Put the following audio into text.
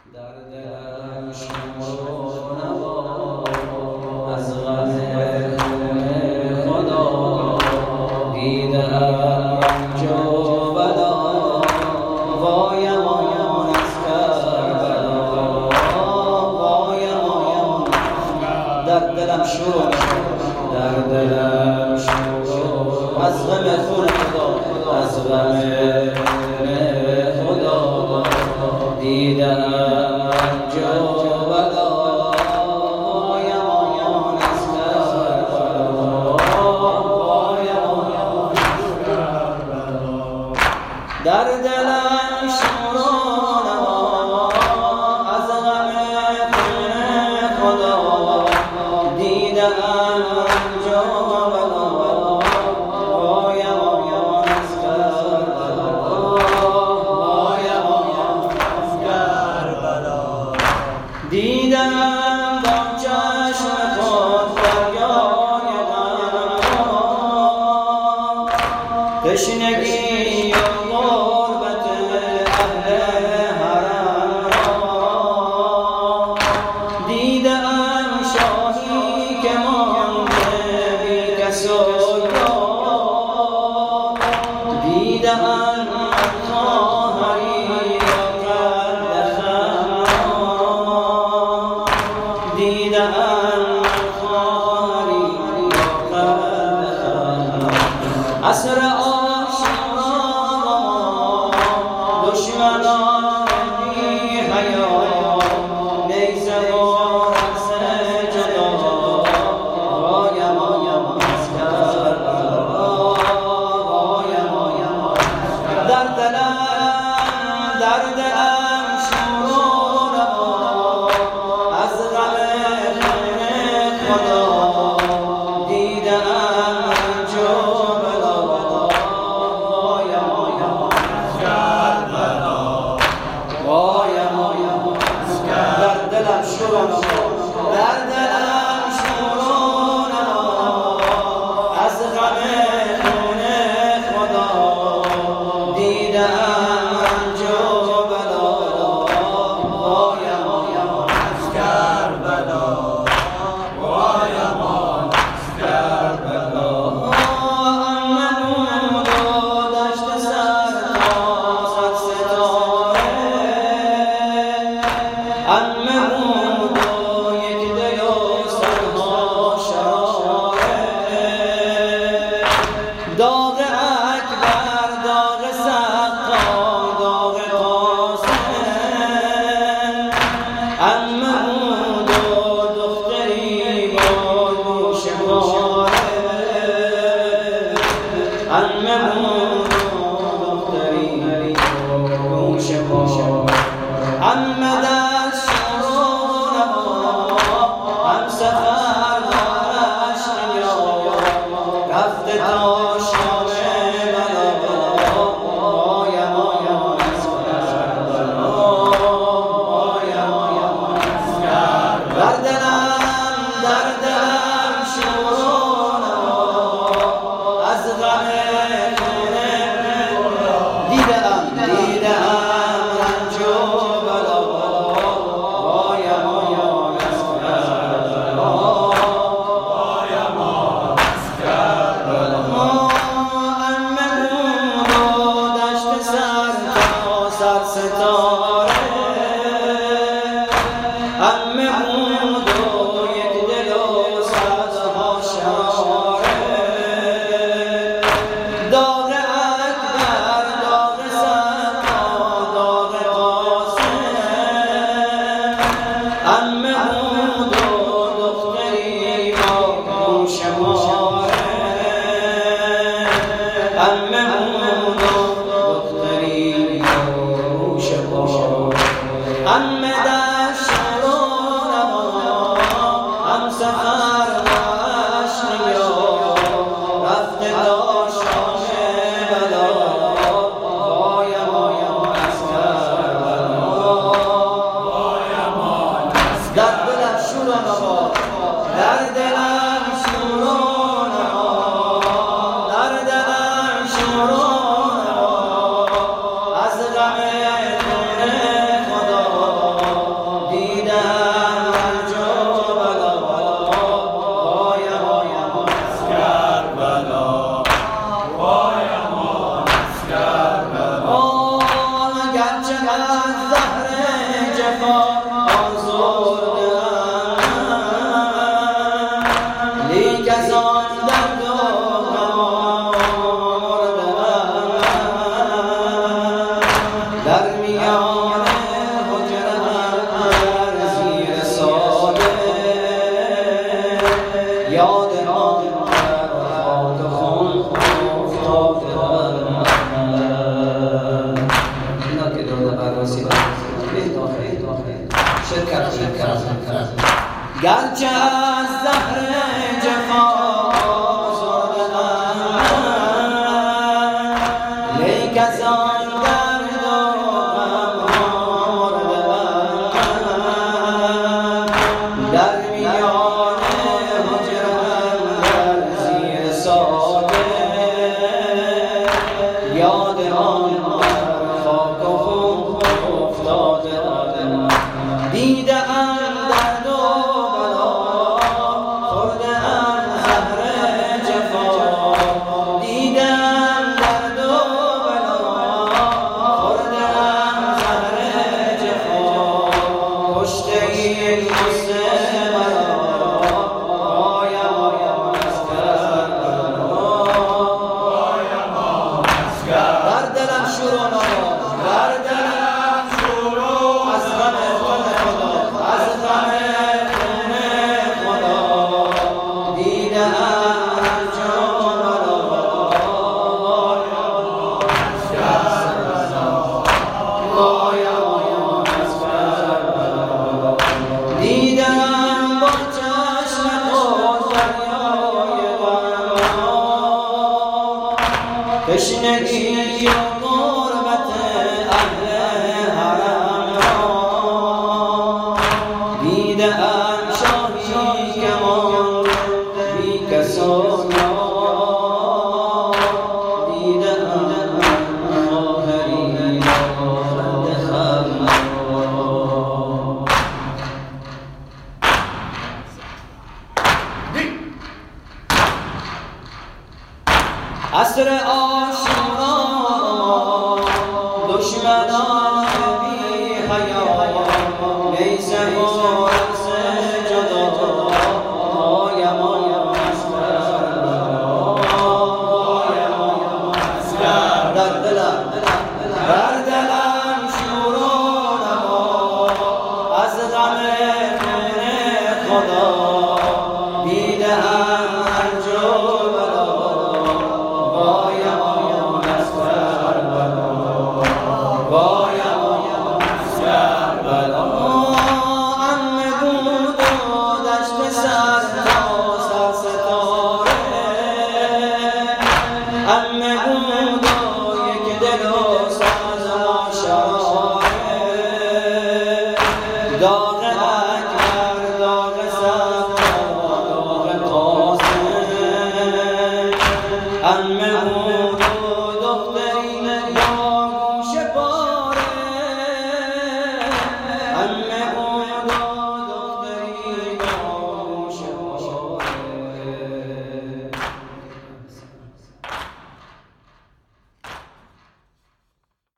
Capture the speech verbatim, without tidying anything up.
در دلم شمر و نوا از غم خدا دیدم رنج و بلا وای امان از کربلا وای امان در دلم شور در دلم شور از غم خدا از غم خدا دیدم در دلم شور و نوا از غم خدا دیدم رنج و بلا وای امان از کربلا وای امان از کربلا دیدم با چشم خود دریای غم تشنگی دیدم خواهری و قد خما دیدم خواهری و قد خما عصر آشنا دشمنان بی حیا نیزه و رقص جدا وای امان از کربلا در دلم در دلم شور و نوا از غم خدا دیدم رنج و بلا وای امان از کربلا وای امان از کربلا در دلم شور و نوا در دلم شور و نوا از غم خدا دیدم رنج و بلا وای امان از کربلا وای امان از کربلا محمود و دشت سر تا صد ستاره محمود و یک دل و صدها شراره داغ اکبر داغ محمود و دختری با گوش پاره محمود و دختری با گوش پاره هم دست شور و نوا هم سفر دارش نیا رفته تا شام بلا وای امان از کربلا در دلم در دلم شور و نوا از غم دیدم دیدم رنج و بلا وای امان از کربلا وای امان از کربلا محمود و دشت سر تا صد ستاره محمود و یک دل و صدها شراره داغ اکبر داغ سرها داغ قاسم محمود و دختری با گوش پاره محمود و دختری با گوش پاره دست شور و نوا هم سفر داشت نیا رفته تا شام بلا وای امان از کربلا وای امان از در دلم شور و نوا در دلم شور و نوا در دلم شور و نوا از غم خدا جفا آزردم لیک از آن درد و غم مردم در میان حجره‌ام در زیر سایه یاد آن خاک خون افتادم. اینا که داده بررسی شرکت شرکت گرچه از زهر جفا آزردم لیک از آن درد و غم مردم در میان حجره‌ام در زیر سایه یاد آن خاک و خون افتادم. دیده‌ام درد و بلا خورده‌ام زهر جفا دیده‌ام درد و بلا خورده‌ام زهر جفا کشته این غصه مرا پایم از کرد بر دلم شروع نماد بر دلم شروع از غم از غم خون خدا دیده‌ام جان را پایم از کرد دیده‌ام با چشم خود دریای غم تشنگی و غربت اهل حرم را دیده‌ام شاهی که ماند بی کس و نام دیده‌ام خواهری بلند خم را عصر عاشورا دشمنان بی حیا نیزه و رقص جدا پایم از کرد در دلم در دلم شور و نوا از غم خون خدا